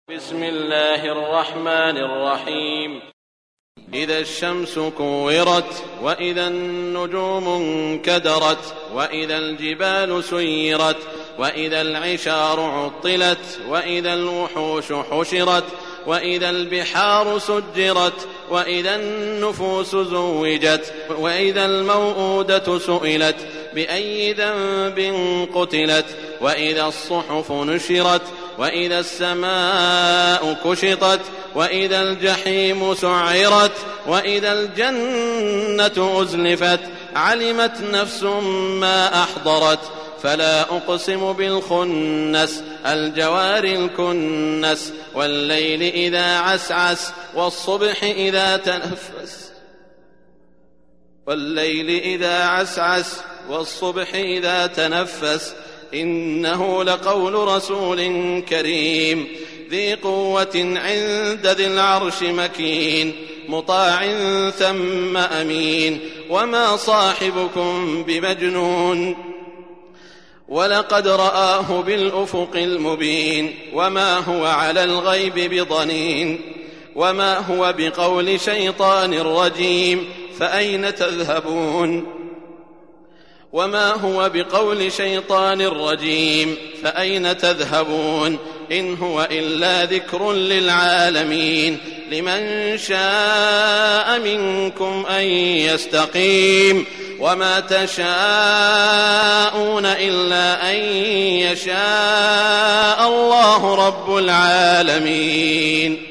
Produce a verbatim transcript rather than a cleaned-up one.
بسم الله الرحمن الرحيم. إذا الشمس كورت وإذا النجوم انكدرت وإذا الجبال سيرت وإذا العشار عطلت وإذا الوحوش حشرت وإذا البحار سجرت وإذا النفوس زوجت وإذا الموءودة سئلت بأي ذنب قتلت وإذا الصحف نشرت وإذا السماء كشطت وإذا الجحيم سعرت وإذا الجنة أزلفت علمت نفس ما أحضرت فلا أقسم بالخنس الجوار الكنس والليل إذا عسعس والصبح إذا تنفس والليل إذا عسعس والصبح إذا تنفس إنه لقول رسول كريم ذي قوة عند ذي العرش مكين مطاع ثم أمين وما صاحبكم بمجنون ولقد رآه بالأفق المبين وما هو على الغيب بضنين وما هو بقول شيطان رجيم فأين تذهبون وما هو بقول شيطان رجيم فأين تذهبون إن هو إلا ذكر للعالمين لمن شاء منكم أن يستقيم وما تشاءون إلا أن يشاء الله رب العالمين.